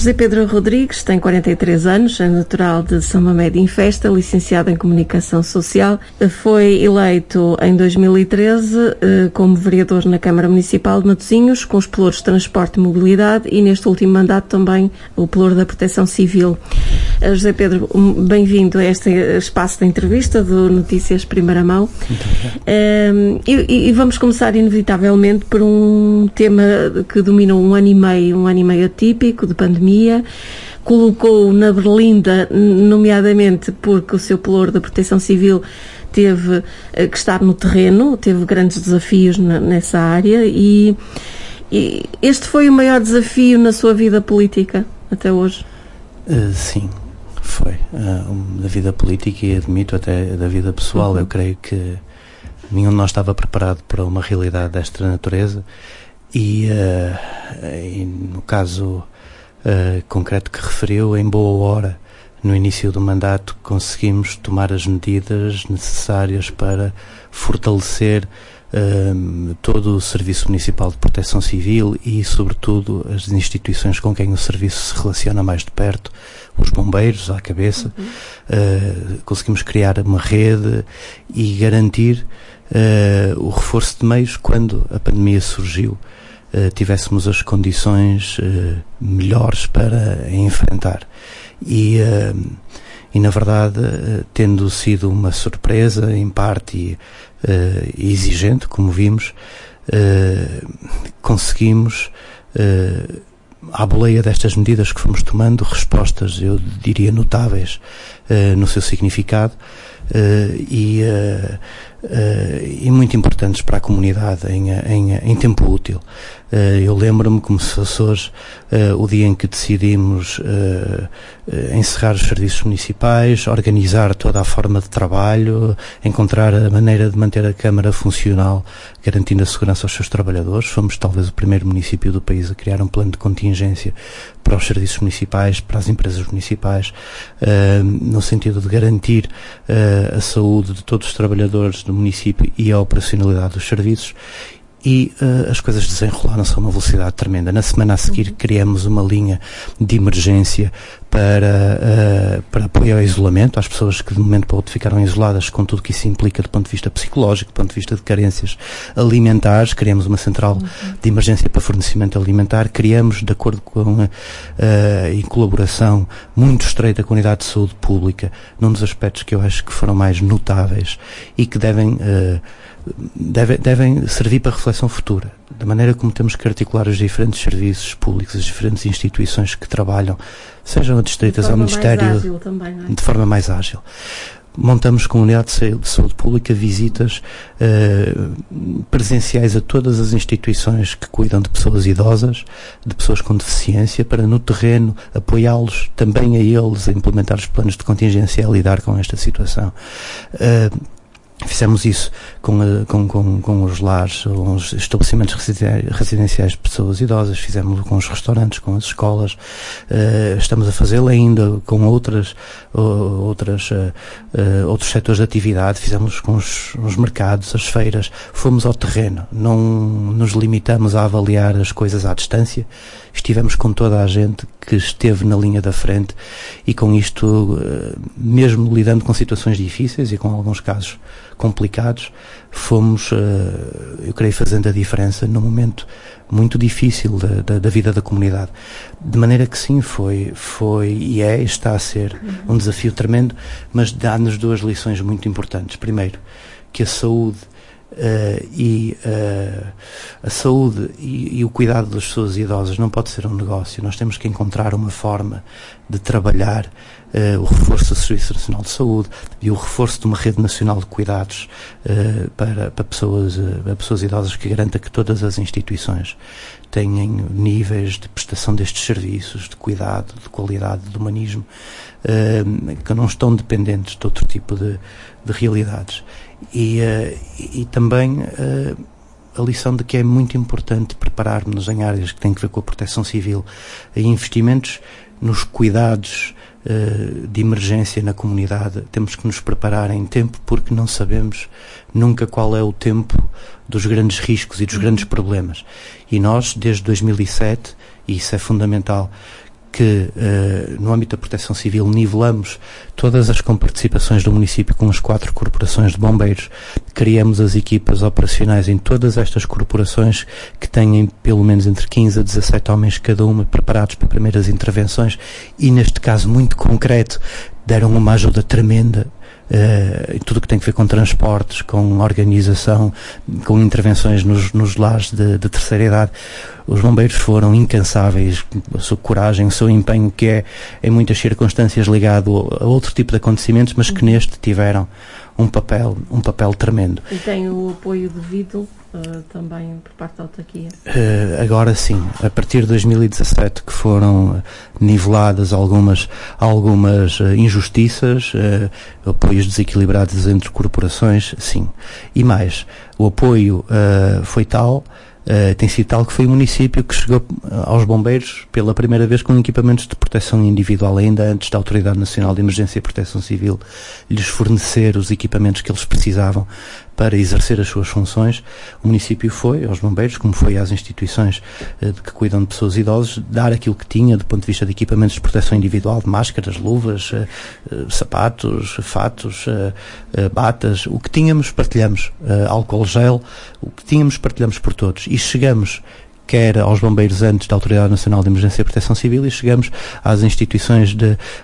José Pedro Rodrigues tem 43 anos, é natural de São Mamede de Infesta, licenciado em Comunicação Social. Foi eleito em 2013 como vereador na Câmara Municipal de Matosinhos, com os pelouros de Transporte e Mobilidade e neste último mandato também o pelouro da Proteção Civil. José Pedro, bem-vindo a este espaço de entrevista do Notícias Primeira Mão. E vamos começar inevitavelmente por um tema que dominou um ano e meio atípico de pandemia, colocou na berlinda, nomeadamente porque o seu pelouro da Proteção Civil teve que estar no terreno, teve grandes desafios nessa área e este foi o maior desafio na sua vida política até hoje? Sim, foi. Da vida política e admito até da vida pessoal. Eu creio que nenhum de nós estava preparado para uma realidade desta natureza e no caso concreto que referiu, em boa hora, no início do mandato, conseguimos tomar as medidas necessárias para fortalecer todo o Serviço Municipal de Proteção Civil e, sobretudo, as instituições com quem o serviço se relaciona mais de perto, os bombeiros à cabeça. Conseguimos criar uma rede e garantir o reforço de meios quando a pandemia surgiu. Tivéssemos as condições melhores para enfrentar. E na verdade, tendo sido uma surpresa, em parte exigente, como vimos, conseguimos, à boleia destas medidas que fomos tomando, respostas, eu diria, notáveis no seu significado e muito importantes para a comunidade em tempo útil. Eu lembro-me como se fosse hoje o dia em que decidimos encerrar os serviços municipais, organizar toda a forma de trabalho, encontrar a maneira de manter a Câmara funcional, garantindo a segurança aos seus trabalhadores. Fomos talvez o primeiro município do país a criar um plano de contingência para os serviços municipais, para as empresas municipais, no sentido de garantir a saúde de todos os trabalhadores do município e a operacionalidade dos serviços. E as coisas desenrolaram-se a uma velocidade tremenda. Na semana a seguir criamos uma linha de emergência para apoio ao isolamento, às pessoas que de um momento para o outro ficaram isoladas, com tudo que isso implica do ponto de vista psicológico, do ponto de vista de carências alimentares. Criamos uma central de emergência para fornecimento alimentar. Criamos, de acordo com em colaboração muito estreita com a Unidade de Saúde Pública, num dos aspectos que eu acho que foram mais notáveis e que devem servir para reflexão futura, da maneira como temos que articular os diferentes serviços públicos, as diferentes instituições que trabalham, sejam adstritas ao Ministério, também, não é? De forma mais ágil. Montamos com a Unidade de Saúde Pública visitas presenciais a todas as instituições que cuidam de pessoas idosas, de pessoas com deficiência, para no terreno apoiá-los, também a eles, a implementar os planos de contingência e a lidar com esta situação. Fizemos isso com os lares, os estabelecimentos residenciais de pessoas idosas, fizemos com os restaurantes, com as escolas, estamos a fazê-lo ainda com outros setores de atividade, fizemos com os mercados, as feiras, fomos ao terreno, não nos limitamos a avaliar as coisas à distância, estivemos com toda a gente que esteve na linha da frente e com isto, mesmo lidando com situações difíceis e com alguns casos complicados, fomos, eu creio, fazendo a diferença num momento muito difícil da vida da comunidade. De maneira que sim, foi e está a ser um desafio tremendo, mas dá-nos duas lições muito importantes. Primeiro, que a saúde e o cuidado das pessoas idosas não pode ser um negócio. Nós temos que encontrar uma forma de trabalhar o reforço do Serviço Nacional de Saúde e o reforço de uma rede nacional de cuidados para pessoas idosas, que garanta que todas as instituições tenham níveis de prestação destes serviços, de cuidado, de qualidade, de humanismo, que não estão dependentes de outro tipo de realidades. E também a lição de que é muito importante prepararmos em áreas que têm a ver com a proteção civil, em investimentos nos cuidados de emergência na comunidade. Temos que nos preparar em tempo, porque não sabemos nunca qual é o tempo dos grandes riscos e dos grandes problemas. E nós, desde 2007, e isso é fundamental, que no âmbito da proteção civil nivelamos todas as comparticipações do município com as 4 corporações de bombeiros, criamos as equipas operacionais em todas estas corporações que têm pelo menos entre 15 a 17 homens cada uma preparados para primeiras intervenções e neste caso muito concreto deram uma ajuda tremenda em tudo o que tem a ver com transportes, com organização, com intervenções nos lares de terceira idade. Os bombeiros foram incansáveis, a sua coragem, o seu empenho, que é em muitas circunstâncias ligado a outro tipo de acontecimentos, mas que neste tiveram um papel tremendo. E tem o apoio devido também por parte da autarquia? Agora sim, a partir de 2017 que foram niveladas algumas injustiças, apoios desequilibrados entre corporações, sim. E mais, o apoio foi tal, tem sido tal que foi o município que chegou aos bombeiros pela primeira vez com equipamentos de proteção individual, ainda antes da Autoridade Nacional de Emergência e Proteção Civil lhes fornecer os equipamentos que eles precisavam para exercer as suas funções. O município foi aos bombeiros, como foi às instituições que cuidam de pessoas idosas, dar aquilo que tinha do ponto de vista de equipamentos de proteção individual, de máscaras, luvas, sapatos, fatos, batas, o que tínhamos partilhamos, álcool gel, o que tínhamos partilhamos por todos e chegamos quer aos bombeiros antes da Autoridade Nacional de Emergência e Proteção Civil e chegamos às instituições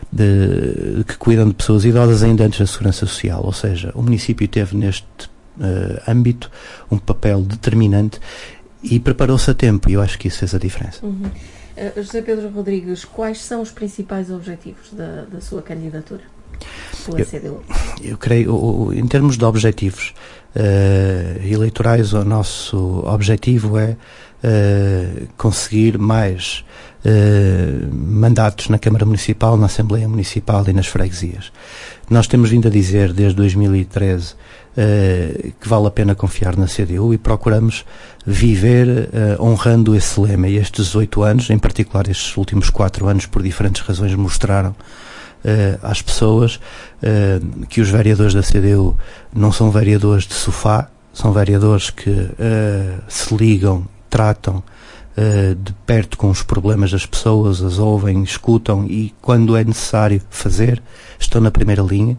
que cuidam de pessoas idosas ainda antes da Segurança Social, ou seja, o município teve neste âmbito um papel determinante e preparou-se a tempo e eu acho que isso fez a diferença. José Pedro Rodrigues, quais são os principais objetivos da sua candidatura pela CDU? Eu creio, em termos de objetivos eleitorais, o nosso objetivo é conseguir mais mandatos na Câmara Municipal, na Assembleia Municipal e nas freguesias. Nós temos vindo a dizer desde 2013 que vale a pena confiar na CDU e procuramos viver honrando esse lema. E estes 18 anos, em particular estes últimos 4 anos, por diferentes razões, mostraram às pessoas que os vereadores da CDU não são vereadores de sofá, são vereadores que se ligam, tratam de perto com os problemas das pessoas, as ouvem, escutam e quando é necessário fazer, estão na primeira linha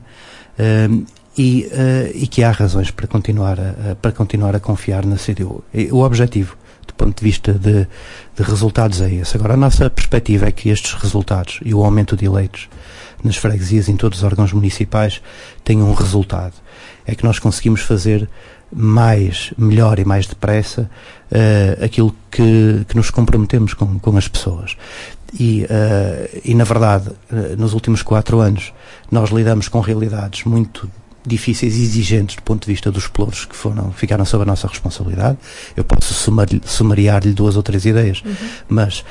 e que há razões para continuar a confiar na CDU. O objetivo, do ponto de vista de resultados, é esse. Agora, a nossa perspectiva é que estes resultados e o aumento de eleitos nas freguesias, em todos os órgãos municipais, tenham um resultado. É que nós conseguimos fazer melhor e mais depressa aquilo que nos comprometemos com as pessoas. E na verdade, nos últimos 4 anos, nós lidamos com realidades muito difíceis e exigentes do ponto de vista dos pelouros que ficaram sob a nossa responsabilidade. Eu posso sumariar-lhe 2 ou 3 ideias, mas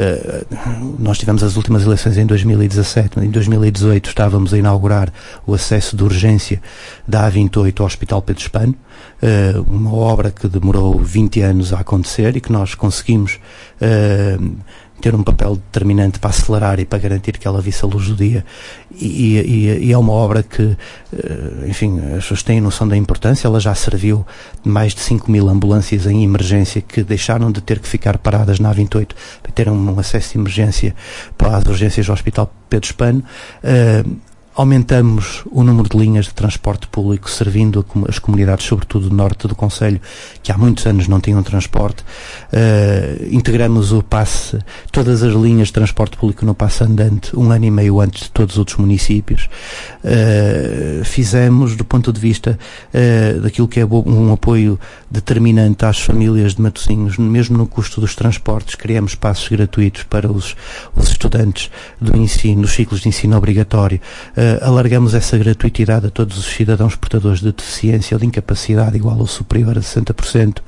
nós tivemos as últimas eleições em 2017, em 2018 estávamos a inaugurar o acesso de urgência da A28 ao Hospital Pedro Spano, uma obra que demorou 20 anos a acontecer e que nós conseguimos ter um papel determinante para acelerar e para garantir que ela visse a luz do dia e é uma obra que, enfim, as pessoas têm noção da importância. Ela já serviu mais de 5.000 ambulâncias em emergência que deixaram de ter que ficar paradas na A28 para ter um acesso de emergência para as urgências do Hospital Pedro Spano. Aumentamos o número de linhas de transporte público servindo as comunidades, sobretudo do norte do concelho, que há muitos anos não tinham transporte. Integramos o passe, todas as linhas de transporte público no passe andante, 1 ano e meio antes de todos os outros municípios. Fizemos, do ponto de vista daquilo que é um apoio determinante às famílias de Matosinhos, mesmo no custo dos transportes, criamos passos gratuitos para os estudantes do ensino, dos ciclos de ensino obrigatório. Alargamos essa gratuitidade a todos os cidadãos portadores de deficiência ou de incapacidade igual ou superior a 60%.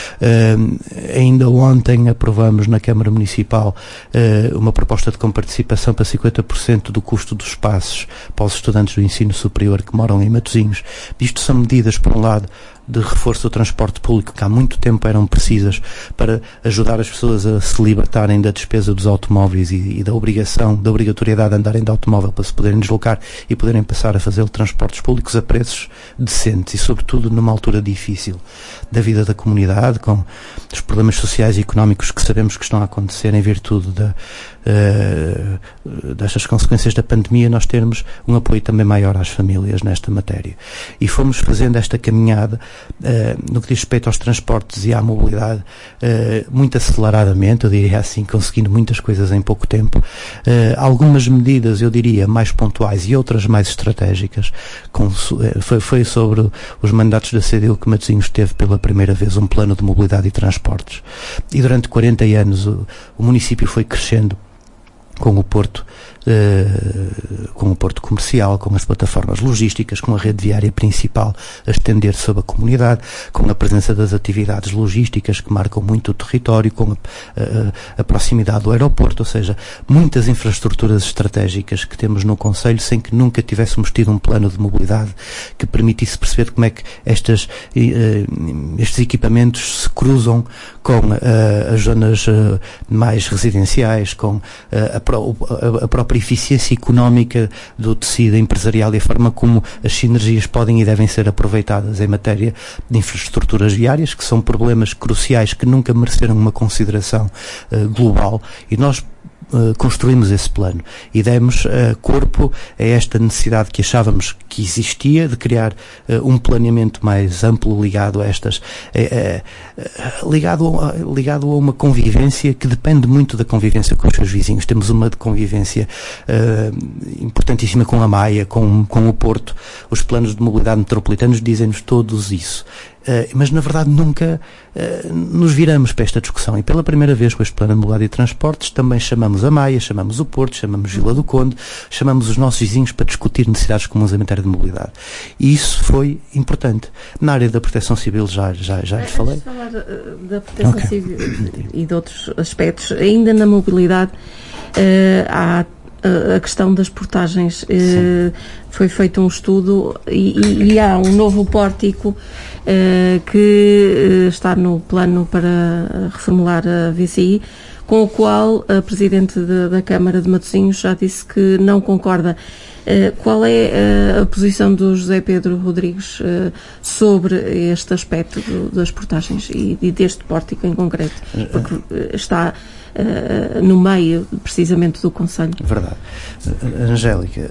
Ainda ontem aprovamos na Câmara Municipal uma proposta de comparticipação para 50% do custo dos passos para os estudantes do ensino superior que moram em Matosinhos. Isto são medidas, por um lado, de reforço do transporte público que há muito tempo eram precisas para ajudar as pessoas a se libertarem da despesa dos automóveis e da obrigatoriedade de andarem de automóvel para se poderem deslocar e poderem passar a fazer transportes públicos a preços decentes e sobretudo numa altura difícil da vida da comunidade, com os problemas sociais e económicos que sabemos que estão a acontecer em virtude destas consequências da pandemia, nós termos um apoio também maior às famílias nesta matéria. E fomos fazendo esta caminhada, no que diz respeito aos transportes e à mobilidade, muito aceleradamente, eu diria assim, conseguindo muitas coisas em pouco tempo. Algumas medidas, eu diria, mais pontuais e outras mais estratégicas. Foi sobre os mandatos da CDU que Matosinhos teve pela primeira vez um plano de mobilidade e transportes. E durante 40 anos o município foi crescendo com o porto comercial, com as plataformas logísticas, com a rede viária principal a estender sobre a comunidade, com a presença das atividades logísticas que marcam muito o território, com a proximidade do aeroporto, ou seja, muitas infraestruturas estratégicas que temos no concelho sem que nunca tivéssemos tido um plano de mobilidade que permitisse perceber como é que estes equipamentos se cruzam com as zonas mais residenciais, com a própria eficiência económica do tecido empresarial e a forma como as sinergias podem e devem ser aproveitadas em matéria de infraestruturas viárias, que são problemas cruciais que nunca mereceram uma consideração global, e nós construímos esse plano e demos corpo a esta necessidade que achávamos que existia de criar um planeamento mais amplo ligado a estas ligado a uma convivência que depende muito da convivência com os seus vizinhos. Temos uma de convivência importantíssima com a Maia, com o Porto. Os planos de mobilidade metropolitanos dizem-nos todos isso. Mas na verdade nunca nos viramos para esta discussão, e pela primeira vez com este plano de mobilidade e transportes também chamamos a Maia, chamamos o Porto, chamamos Vila do Conde, chamamos os nossos vizinhos para discutir necessidades comuns em matéria de mobilidade, e isso foi importante. Na área da proteção civil já lhes falei. Falar da proteção civil e de outros aspectos, ainda na mobilidade há a questão das portagens. Foi feito um estudo e há um novo pórtico que está no plano para reformular a VCI, com o qual a Presidente da Câmara de Matosinhos já disse que não concorda. Qual é a posição do José Pedro Rodrigues sobre este aspecto das portagens e deste pórtico em concreto? Porque está no meio, precisamente, do Conselho. Verdade. Angélica,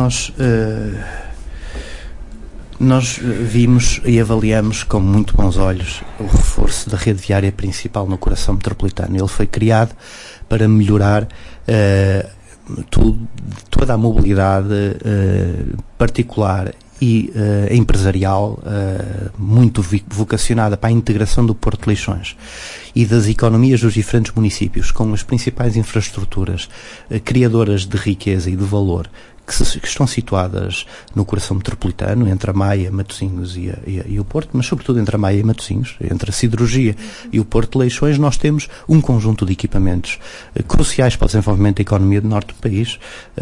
nós vimos e avaliamos com muito bons olhos o reforço da rede viária principal no coração metropolitano. Ele foi criado para melhorar toda a mobilidade particular e empresarial, muito vocacionada para a integração do Porto de Leixões e das economias dos diferentes municípios, com as principais infraestruturas criadoras de riqueza e de valor que estão situadas no coração metropolitano, entre a Maia, Matosinhos e o Porto, mas sobretudo entre a Maia e Matosinhos, entre a siderurgia e o Porto de Leixões. Nós temos um conjunto de equipamentos cruciais para o desenvolvimento da economia do norte do país,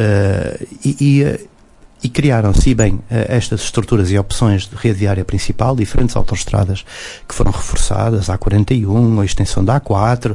e criaram-se bem estas estruturas e opções de rede viária principal, diferentes autoestradas que foram reforçadas, a A41, a extensão da A4,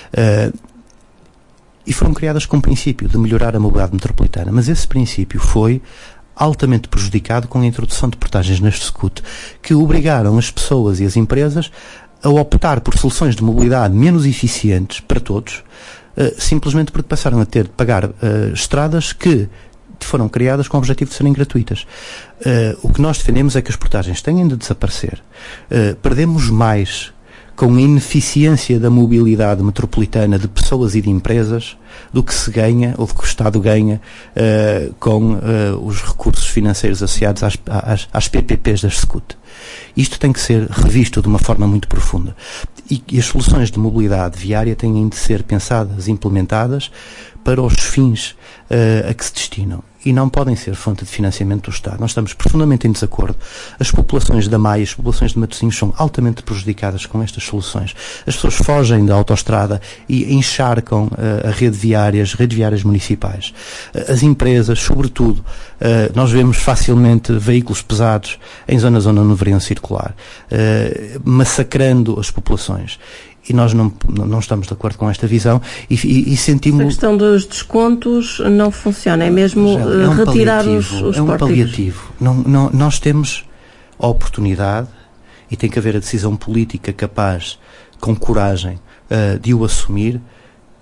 e foram criadas com o princípio de melhorar a mobilidade metropolitana. Mas esse princípio foi altamente prejudicado com a introdução de portagens neste SCUT, que obrigaram as pessoas e as empresas a optar por soluções de mobilidade menos eficientes para todos, simplesmente porque passaram a ter de pagar estradas que foram criadas com o objetivo de serem gratuitas. O que nós defendemos é que as portagens tenham de desaparecer. Perdemos mais com a ineficiência da mobilidade metropolitana de pessoas e de empresas do que se ganha, ou do que o Estado ganha, com os recursos financeiros associados às PPPs das SCUT. Isto tem que ser revisto de uma forma muito profunda. E as soluções de mobilidade viária têm de ser pensadas e implementadas para os fins a que se destinam, e não podem ser fonte de financiamento do Estado. Nós estamos profundamente em desacordo. As populações da Maia, as populações de Matosinhos são altamente prejudicadas com estas soluções. As pessoas fogem da autoestrada e encharcam a rede viária, as redes viárias municipais. As empresas, sobretudo, nós vemos facilmente veículos pesados em zonas onde não deveriam circular, massacrando as populações. E nós não estamos de acordo com esta visão e sentimos... A questão dos descontos não funciona, é mesmo retirar os pórticos. É um paliativo. Nós temos a oportunidade, e tem que haver a decisão política capaz, com coragem, de o assumir,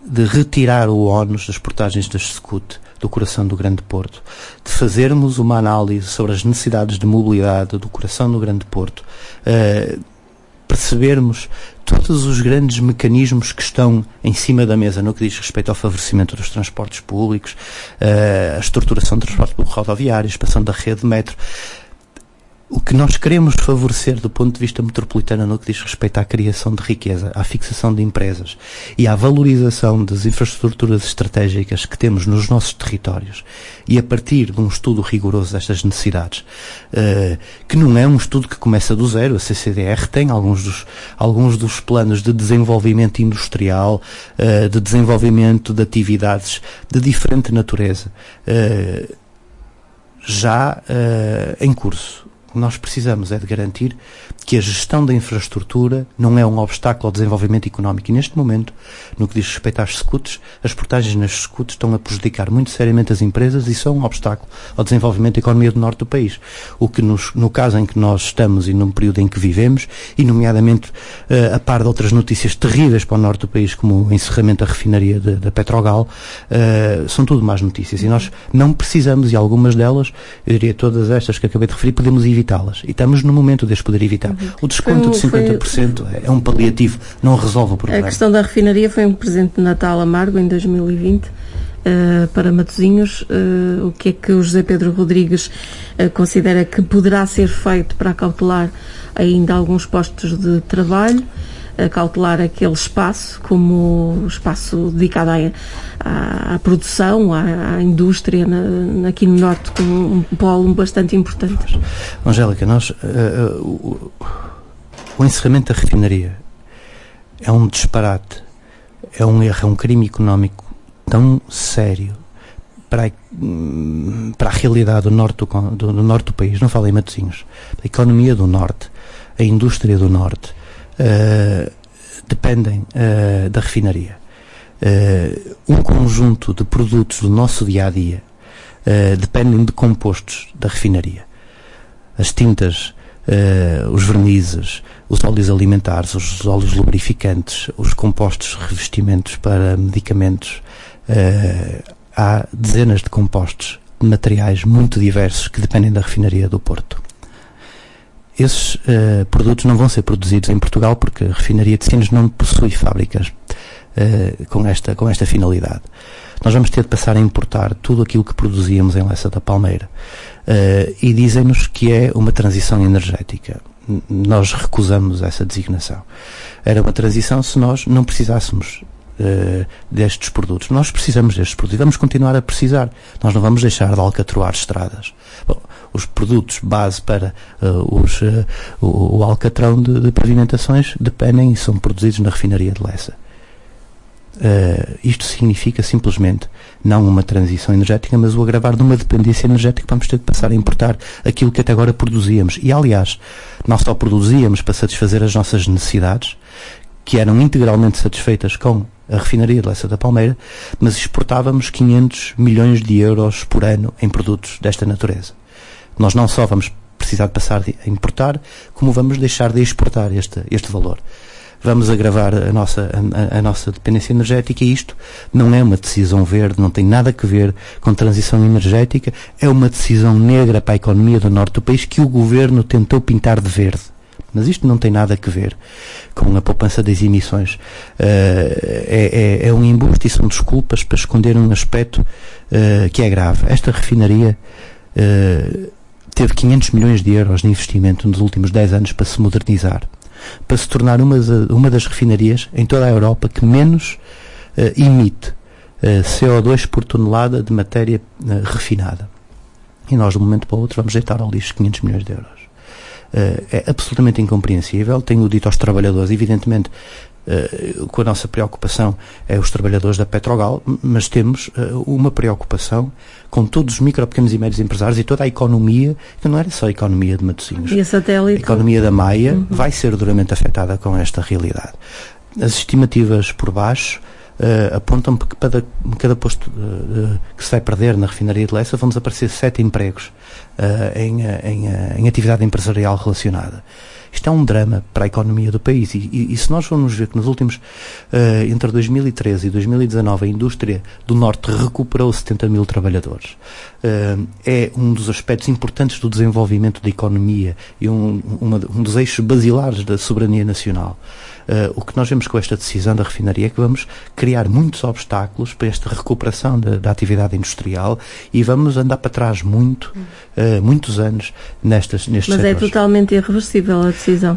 de retirar o ónus das portagens da SCUT do coração do Grande Porto, de fazermos uma análise sobre as necessidades de mobilidade do coração do Grande Porto, percebermos todos os grandes mecanismos que estão em cima da mesa no que diz respeito ao favorecimento dos transportes públicos, a estruturação de transportes rodoviários, a expansão da rede de metro. O que nós queremos favorecer do ponto de vista metropolitano no que diz respeito à criação de riqueza, à fixação de empresas e à valorização das infraestruturas estratégicas que temos nos nossos territórios, e a partir de um estudo rigoroso destas necessidades, que não é um estudo que começa do zero. A CCDR tem alguns dos planos de desenvolvimento industrial, de desenvolvimento de atividades de diferente natureza, já em curso. O que nós precisamos é de garantir que a gestão da infraestrutura não é um obstáculo ao desenvolvimento económico. E neste momento, no que diz respeito às SCUTs, as portagens nas SCUTs estão a prejudicar muito seriamente as empresas e são um obstáculo ao desenvolvimento da economia do norte do país. O que no caso em que nós estamos e no período em que vivemos, e nomeadamente a par de outras notícias terríveis para o norte do país, como o encerramento da refinaria da Petrogal, são tudo más notícias. E nós não precisamos, e algumas delas, eu diria todas estas que acabei de referir, podemos evitá-las. E estamos no momento de as poder evitar. O desconto de 50% é um paliativo, não resolve o problema. A questão da refinaria foi um presente de Natal amargo em 2020 para Matosinhos. O que é que o José Pedro Rodrigues considera que poderá ser feito para acautelar ainda alguns postos de trabalho, acautelar aquele espaço como o espaço dedicado à produção, à indústria aqui no Norte, como um polo bastante importante? Angélica, o encerramento da refinaria é um disparate, é um erro, é um crime económico tão sério para a realidade do norte do país. Não falo em Matosinhos. A economia do Norte, a indústria do Norte, dependem da refinaria. Um conjunto de produtos do nosso dia-a-dia dependem de compostos da refinaria. As tintas, os vernizes, os óleos alimentares, os óleos lubrificantes, os compostos revestimentos para medicamentos. Há dezenas de compostos de materiais muito diversos que dependem da refinaria do Porto. Esses produtos não vão ser produzidos em Portugal porque a refinaria de Sines não possui fábricas com esta finalidade. Nós vamos ter de passar a importar tudo aquilo que produzíamos em Lessa da Palmeira, e dizem-nos que é uma transição energética. Nós recusamos essa designação. Era uma transição se nós não precisássemos destes produtos. Nós precisamos destes produtos e vamos continuar a precisar. Nós não vamos deixar de alcatroar estradas. Bom, os produtos base para o alcatrão de pavimentações dependem e são produzidos na refinaria de Lessa. Isto significa simplesmente não uma transição energética, mas o agravar de uma dependência energética. Vamos ter de passar a importar aquilo que até agora produzíamos. E, aliás, não só produzíamos para satisfazer as nossas necessidades, que eram integralmente satisfeitas com a refinaria de Lessa da Palmeira, mas exportávamos 500 milhões de euros por ano em produtos desta natureza. Nós não só vamos precisar de passar a importar, como vamos deixar de exportar este valor. Vamos agravar a nossa dependência energética, e isto não é uma decisão verde, não tem nada a ver com transição energética, é uma decisão negra para a economia do norte do país que o governo tentou pintar de verde. Mas isto não tem nada a ver com a poupança das emissões. É um embuste e são desculpas para esconder um aspecto que é grave. Esta refinaria teve 500 milhões de euros de investimento nos últimos 10 anos para se modernizar, para se tornar uma das refinarias em toda a Europa que menos emite CO2 por tonelada de matéria refinada. E nós, de um momento para o outro, vamos deitar ao lixo 500 milhões de euros. É absolutamente incompreensível. Tenho dito aos trabalhadores, evidentemente, com a nossa preocupação é os trabalhadores da Petrogal, mas temos uma preocupação com todos os micro, pequenos e médios empresários e toda a economia, que não era só a economia de Matosinhos. E a satélite? A economia da Maia vai ser duramente afetada com esta realidade. As estimativas por baixo apontam que para cada posto que se vai perder na refinaria de Lessa vão desaparecer 7 empregos em atividade empresarial relacionada. Isto é um drama para a economia do país e se nós formos ver que nos últimos, entre 2013 e 2019, a indústria do Norte recuperou 70 mil trabalhadores. É um dos aspectos importantes do desenvolvimento da economia e um dos eixos basilares da soberania nacional. O que nós vemos com esta decisão da refinaria é que vamos criar muitos obstáculos para esta recuperação da atividade industrial e vamos andar para trás muitos anos nestes Mas setores. é totalmente irreversível a decisão?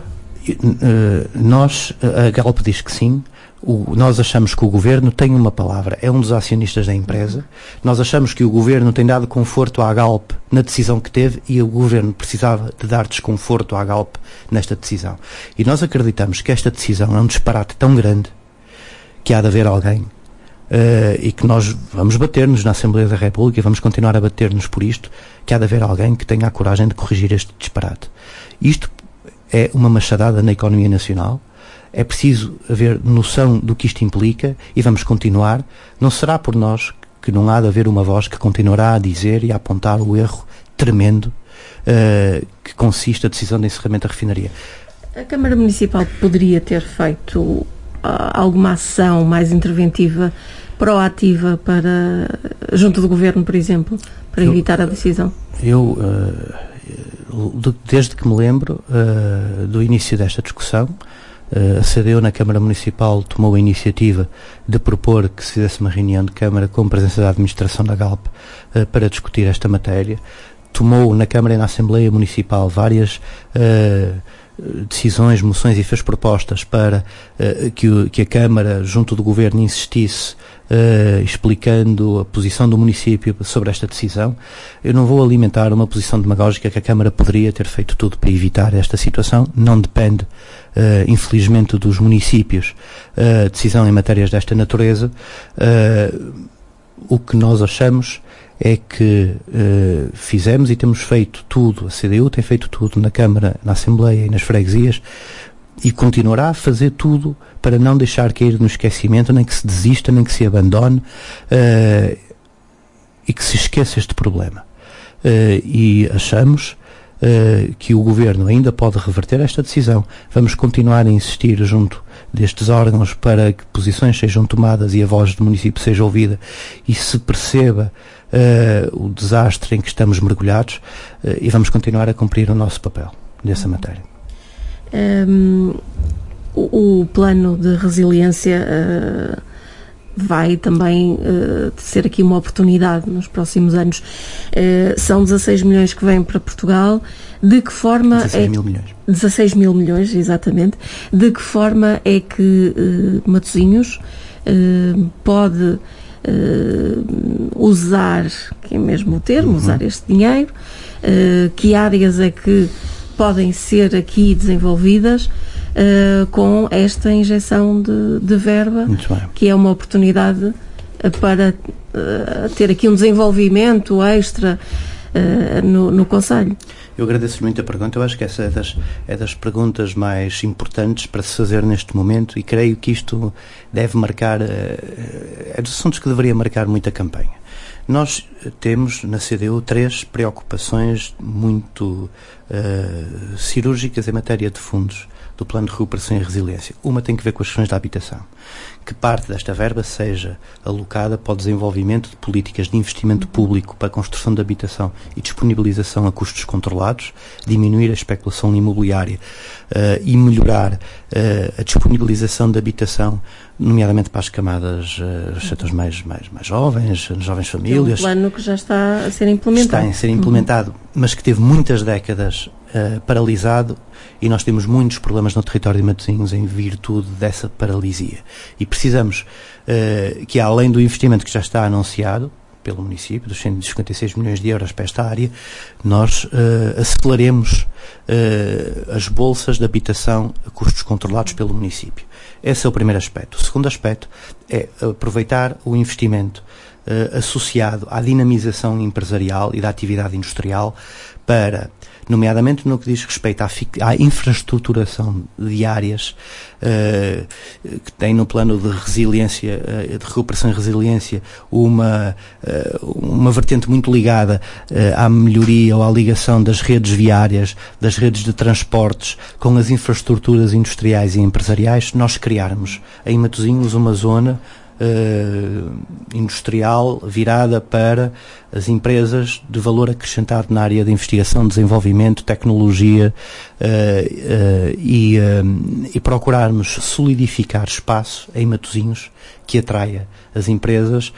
A Galp diz que sim. Nós achamos que o Governo tem uma palavra, é um dos acionistas da empresa. Nós achamos que o Governo tem dado conforto à Galp na decisão que teve e o Governo precisava de dar desconforto à Galp nesta decisão. E nós acreditamos que esta decisão é um disparate tão grande que há de haver alguém e que nós vamos bater-nos na Assembleia da República e vamos continuar a bater-nos por isto, que há de haver alguém que tenha a coragem de corrigir este disparate. Isto é uma machadada na economia nacional. É preciso haver noção do que isto implica e vamos continuar. Não será por nós que não há de haver uma voz que continuará a dizer e a apontar o erro tremendo que consiste a decisão de encerramento da refinaria. A Câmara Municipal poderia ter feito alguma ação mais interventiva, proativa, junto do Governo, por exemplo, para evitar a decisão? Desde que me lembro do início desta discussão, a CDU na Câmara Municipal tomou a iniciativa de propor que se fizesse uma reunião de Câmara com a presença da administração da Galp para discutir esta matéria. Tomou na Câmara e na Assembleia Municipal várias decisões, moções e fez propostas para que a Câmara, junto do Governo, insistisse explicando a posição do município sobre esta decisão. Eu não vou alimentar uma posição demagógica que a Câmara poderia ter feito tudo para evitar esta situação. Não depende, infelizmente, dos municípios a decisão em matérias desta natureza. O que nós achamos é que fizemos e temos feito tudo, a CDU tem feito tudo na Câmara, na Assembleia e nas freguesias e continuará a fazer tudo para não deixar cair no esquecimento, nem que se desista, nem que se abandone e que se esqueça este problema. E achamos que o Governo ainda pode reverter esta decisão. Vamos continuar a insistir junto destes órgãos para que posições sejam tomadas e a voz do município seja ouvida e se perceba o desastre em que estamos mergulhados e vamos continuar a cumprir o nosso papel nessa matéria. O plano de resiliência vai também ser aqui uma oportunidade nos próximos anos. São 16 milhões que vêm para Portugal. De que forma 16 mil milhões. 16 mil milhões, exatamente. De que forma é que Matosinhos pode usar, que é mesmo o termo, usar este dinheiro? Que áreas é que podem ser aqui desenvolvidas com esta injeção de verba, que é uma oportunidade para ter aqui um desenvolvimento extra no Conselho? Eu agradeço muito a pergunta. Eu acho que essa é das perguntas mais importantes para se fazer neste momento e creio que isto deve marcar, é dos assuntos que deveria marcar muito a campanha. Nós temos na CDU 3 preocupações muito cirúrgicas em matéria de fundos do Plano de Recuperação e Resiliência. Uma tem que ver com as questões da habitação. Que parte desta verba seja alocada para o desenvolvimento de políticas de investimento público para a construção de habitação e disponibilização a custos controlados, diminuir a especulação imobiliária e melhorar a disponibilização de habitação, nomeadamente para as camadas, os setores mais jovens, jovens famílias. É um plano que já está a ser implementado. Está a ser implementado, mas que teve muitas décadas paralisado e nós temos muitos problemas no território de Matosinhos em virtude dessa paralisia. E precisamos que, além do investimento que já está anunciado pelo município, dos 156 milhões de euros para esta área, nós aceleremos as bolsas de habitação a custos controlados pelo município. Esse é o primeiro aspecto. O segundo aspecto é aproveitar o investimento associado à dinamização empresarial e da atividade industrial para, nomeadamente no que diz respeito à infraestruturação de áreas que tem no plano de resiliência, de recuperação e resiliência, uma vertente muito ligada à melhoria ou à ligação das redes viárias, das redes de transportes com as infraestruturas industriais e empresariais. Nós criarmos em Matosinhos uma zona industrial virada para as empresas de valor acrescentado na área de investigação, desenvolvimento, tecnologia e procurarmos solidificar espaço em Matosinhos que atraia as empresas,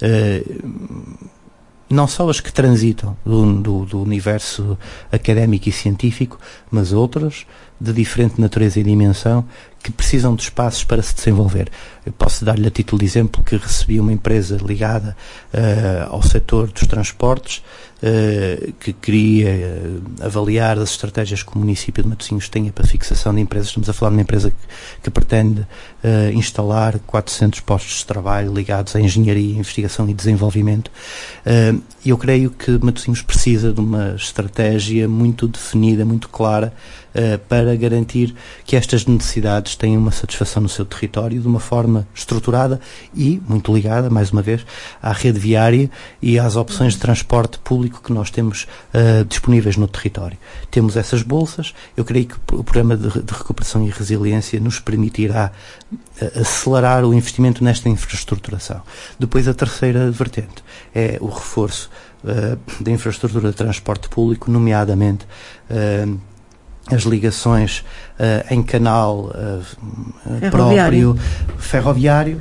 não só as que transitam do universo académico e científico, mas outras de diferente natureza e dimensão que precisam de espaços para se desenvolver. Eu posso dar-lhe a título de exemplo que recebi uma empresa ligada ao setor dos transportes que queria avaliar as estratégias que o município de Matosinhos tenha para fixação de empresas. Estamos a falar de uma empresa que pretende instalar 400 postos de trabalho ligados à engenharia, investigação e desenvolvimento. Eu creio que Matosinhos precisa de uma estratégia muito definida, muito clara, para garantir que estas necessidades tenham uma satisfação no seu território de uma forma estruturada e muito ligada, mais uma vez, à rede viária e às opções de transporte público que nós temos disponíveis no território. Temos essas bolsas. Eu creio que o programa de recuperação e resiliência nos permitirá acelerar o investimento nesta infraestruturação. Depois, a terceira vertente é o reforço da infraestrutura de transporte público, nomeadamente as ligações em canal próprio ferroviário,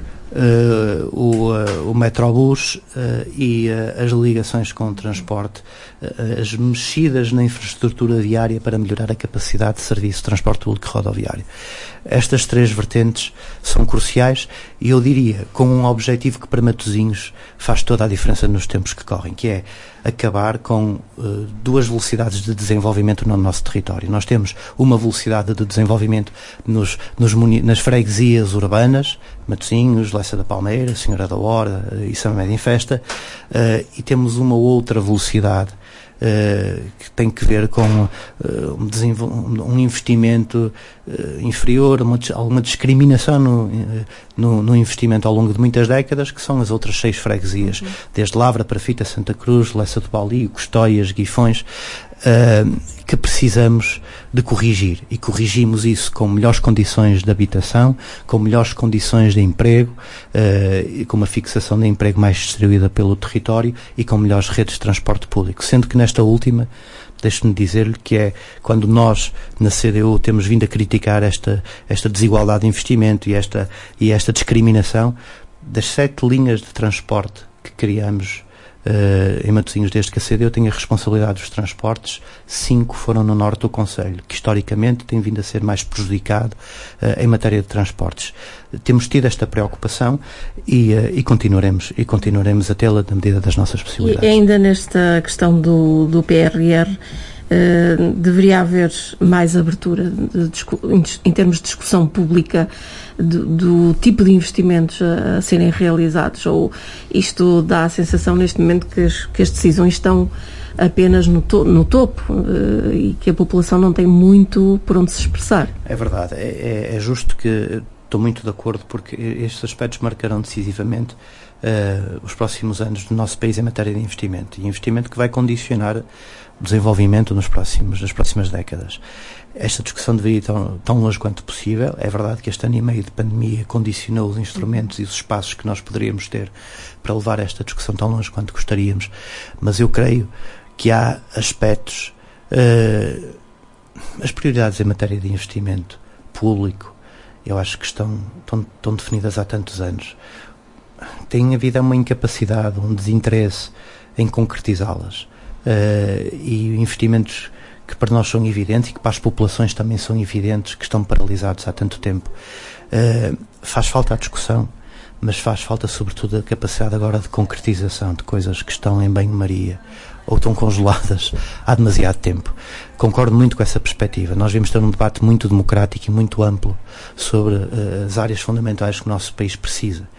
o metrobus e as ligações com o transporte, as mexidas na infraestrutura viária para melhorar a capacidade de serviço de transporte público rodoviário. Estas três vertentes são cruciais e eu diria com um objetivo que para Matosinhos faz toda a diferença nos tempos que correm, que é acabar com duas velocidades de desenvolvimento no nosso território. Nós temos uma velocidade de desenvolvimento nas freguesias urbanas, Matosinhos, Lessa da Palmeira, Senhora da Hora e São Médio em Festa, e temos uma outra velocidade que tem que ver com um investimento inferior, alguma discriminação no investimento ao longo de muitas décadas, que são as outras 6 freguesias, desde Lavra, Parafita, Santa Cruz, Lessa do Balio, Custóias, Guifões, que precisamos de corrigir, e corrigimos isso com melhores condições de habitação, com melhores condições de emprego, e com uma fixação de emprego mais distribuída pelo território e com melhores redes de transporte público, sendo que nesta última, deixe-me dizer-lhe que é quando nós na CDU temos vindo a criticar esta desigualdade de investimento e esta discriminação. Das 7 linhas de transporte que criamos em Matosinhos desde que a CDU tem a responsabilidade dos transportes, 5 foram no norte do concelho, que historicamente tem vindo a ser mais prejudicado em matéria de transportes. Temos tido esta preocupação e continuaremos a tê-la na medida das nossas possibilidades. E ainda nesta questão do PRR, deveria haver mais abertura em termos de discussão pública do tipo de investimentos a serem realizados, ou isto dá a sensação neste momento que as decisões estão apenas no topo e que a população não tem muito por onde se expressar. É verdade, é justo que estou muito de acordo, porque estes aspectos marcarão decisivamente os próximos anos do nosso país em matéria de investimento, e investimento que vai condicionar o desenvolvimento nas próximas décadas. Esta discussão deveria ir tão longe quanto possível. É verdade que este ano e meio de pandemia condicionou os instrumentos e os espaços que nós poderíamos ter para levar esta discussão tão longe quanto gostaríamos, mas eu creio que há aspectos, as prioridades em matéria de investimento público, eu acho que estão definidas há tantos anos. Tem havido uma incapacidade, um desinteresse em concretizá-las, e investimentos que para nós são evidentes e que para as populações também são evidentes, que estão paralisados há tanto tempo. Faz falta a discussão, mas faz falta sobretudo a capacidade agora de concretização de coisas que estão em banho-maria ou estão congeladas há demasiado tempo. Concordo muito com essa perspectiva. Nós devemos ter um debate muito democrático e muito amplo sobre as áreas fundamentais que o nosso país precisa.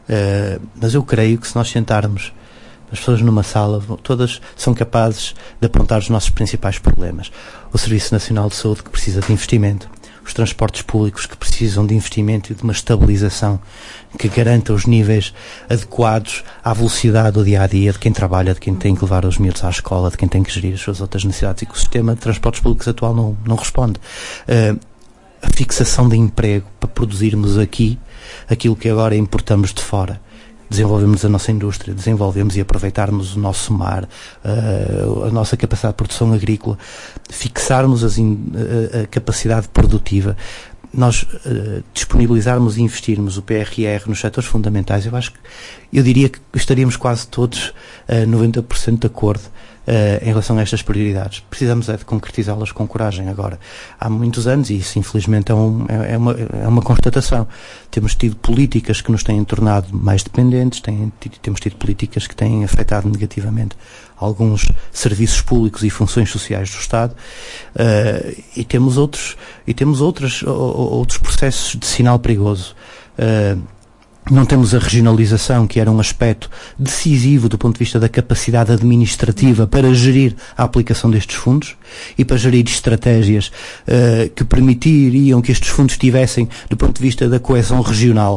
Mas eu creio que se nós sentarmos as pessoas numa sala, todas são capazes de apontar os nossos principais problemas. O Serviço Nacional de Saúde, que precisa de investimento, os transportes públicos, que precisam de investimento e de uma estabilização que garanta os níveis adequados à velocidade do dia-a-dia de quem trabalha, de quem tem que levar os miúdos à escola, de quem tem que gerir as suas outras necessidades, e que o sistema de transportes públicos atual não responde. A fixação de emprego para produzirmos aqui aquilo que agora importamos de fora. Desenvolvemos a nossa indústria, desenvolvemos e aproveitarmos o nosso mar, a nossa capacidade de produção agrícola, fixarmos a capacidade produtiva, nós disponibilizarmos e investirmos o PRR nos setores fundamentais. Eu diria que estaríamos quase todos 90% de acordo em relação a estas prioridades. Precisamos de concretizá-las com coragem agora. Há muitos anos, e isso infelizmente é uma constatação, temos tido políticas que nos têm tornado mais dependentes, temos tido políticas que têm afetado negativamente alguns serviços públicos e funções sociais do Estado, e temos outros processos de sinal perigoso. Não temos a regionalização, que era um aspecto decisivo do ponto de vista da capacidade administrativa para gerir a aplicação destes fundos e para gerir estratégias que permitiriam que estes fundos tivessem, do ponto de vista da coesão regional,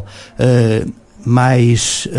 mais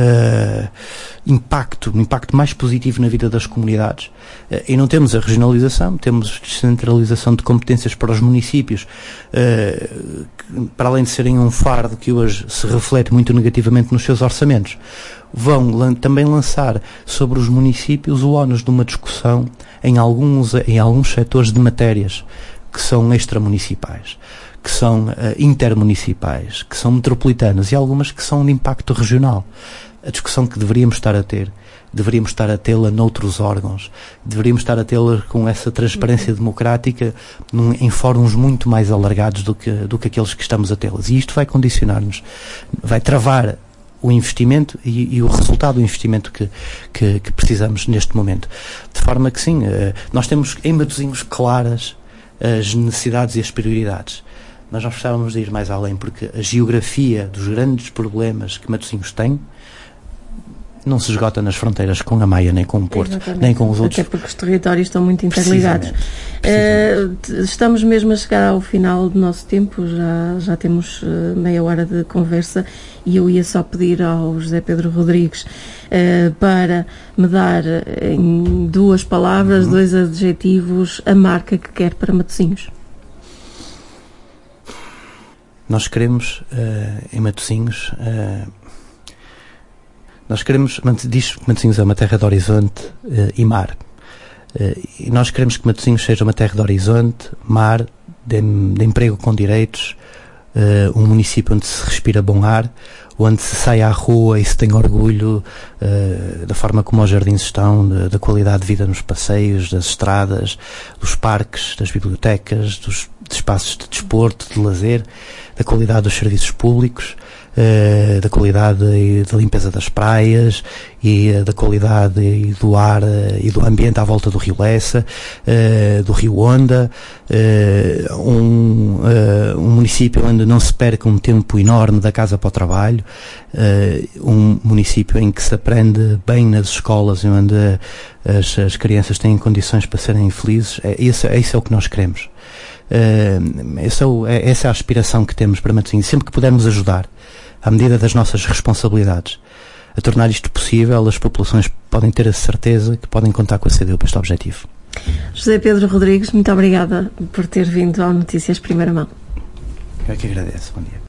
um impacto mais positivo na vida das comunidades. E não temos a regionalização, temos descentralização de competências para os municípios, que, para além de serem um fardo que hoje se reflete muito negativamente nos seus orçamentos, vão também lançar sobre os municípios o ónus de uma discussão em alguns setores de matérias que são extramunicipais, que são intermunicipais, que são metropolitanas, e algumas que são de impacto regional. A discussão que deveríamos estar a tê-la noutros órgãos, deveríamos estar a tê-la com essa transparência democrática em fóruns muito mais alargados do que aqueles que estamos a tê-las. E isto vai condicionar-nos, vai travar o investimento e o resultado do investimento que precisamos neste momento. De forma que sim, nós temos em Matosinhos claras as necessidades e as prioridades. Mas nós precisávamos de ir mais além, porque a geografia dos grandes problemas que Matosinhos tem não se esgota nas fronteiras com a Maia, nem com o Porto, exatamente, nem com os outros. Até porque os territórios estão muito interligados. Estamos mesmo a chegar ao final do nosso tempo, já temos meia hora de conversa, e eu ia só pedir ao José Pedro Rodrigues para me dar em 2 palavras, 2 adjetivos, a marca que quer para Matosinhos. Nós queremos, em Matosinhos, diz que Matosinhos é uma terra de horizonte e mar. E nós queremos que Matosinhos seja uma terra de horizonte, mar, de emprego com direitos, um município onde se respira bom ar, onde se sai à rua e se tem orgulho da forma como os jardins estão, da qualidade de vida nos passeios, das estradas, dos parques, das bibliotecas, dos espaços de desporto, de lazer, da qualidade dos serviços públicos, da qualidade e da limpeza das praias, e da qualidade e do ar e do ambiente à volta do Rio Lessa, do Rio Onda, um município onde não se perca um tempo enorme da casa para o trabalho, um município em que se aprende bem nas escolas e onde as crianças têm condições para serem felizes. Isso é o que nós queremos. Essa é a aspiração que temos para Matosinhos. Sempre que pudermos ajudar, à medida das nossas responsabilidades, a tornar isto possível, as populações podem ter a certeza que podem contar com a CDU para este objetivo. José Pedro Rodrigues, muito obrigada por ter vindo ao Notícias Primeira Mão. Eu que agradeço. Bom dia.